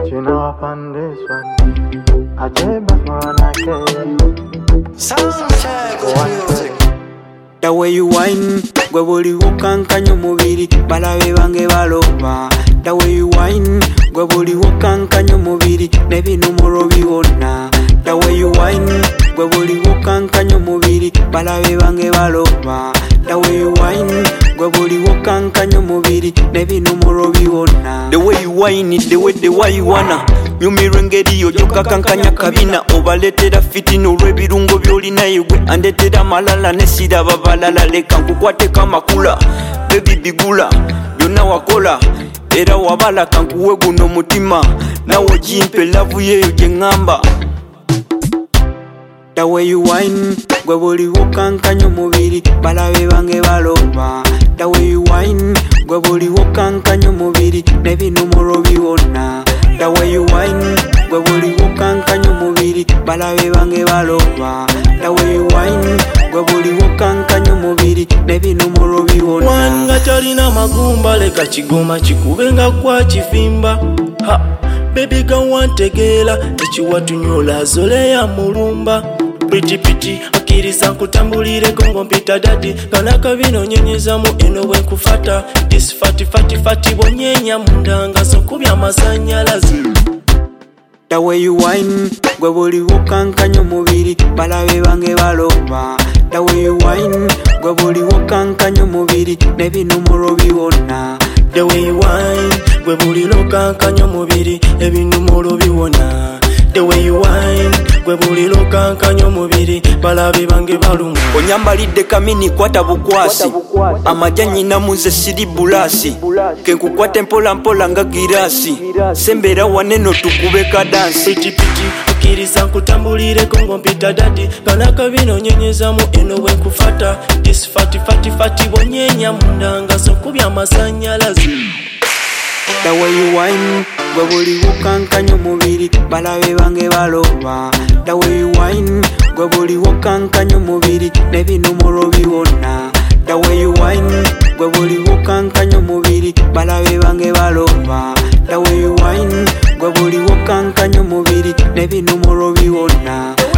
But you know up on this one, I take back more than I can. Soundcheck music. The way you whine, gwe buli wokankanya omubiri balabe bange baloba. The way you whine, gwe buli wokankanya omubiri n'ebinumiro biwona. The way you whine, gwe buli wokankanya omubiri balabe bange baloba. The way you whine, gwe buli wokankanya omubiri n'ebinumiro biwona. The way you whine it, the way you wanna. Nyumirwa engeri yo gyokakankanya kabina obaletera fitina olw'ebirungo by'olina yegwe andetera malala nesiraba balala leka nkukwateko amakula bebi bigula byonna wakola era wabala kankuwe guno mutima nawe gimpe lavu yeyo gye ŋŋamba. The way you whine, gwe buli wokankanya omubiri balabe bange baloba. The way you whine, gwe buli wokankanya omubiri n'ebinumiro biwona. The way you whine, gwe buli wokankanya omubiri balabe bange baloba. The way you whine, gwe buli wokankanya omubiri n'ebinumiro biwona. Wanga talina magumba leka kigoma kikube nga kwa kifimba. Ha, baby gawantegeera ekiwatunyola azole ya mulumba. Piti akiriza nkutambulireko ngompita dadi kanaka bino nyenyezamu eno bwenkufata this fati bonyenya mundanga sokubya amasanyalazi. The way you whine, gwe buli wokankanya omubiri balabe bange baloba. The way you whine, gwe buli wokankanya omubiri n'ebinumiro biwona. The way you whine, gwe buli lokankanya omubiri ebinumiro biwona. The way you whine, gwe buli lokankanya omubiri balabe bange baluma. Onyambalidde kamini kwata bukwasi amajja nyina muze siri bulasi kenkukwate mpola mpola nga girasi sembera waneno tukube kadansi. Piti akiriza nkutambulireko ngompita dadi kanaka bino nyenyezamu eno bwenkufata this fati bonyenya mundanga sokubya amasanyalazi. The way you whine, gwe buli wokankanya omubiri balabe bange baloba. The way you whine, gwe buli wokankanya omubiri n'ebinumiro biwona. The way you whine, gwe buli wokankanya omubiri balabe bange baloba. The way you whine, gwe buli wokankanya omubiri n'ebinumiro biwona.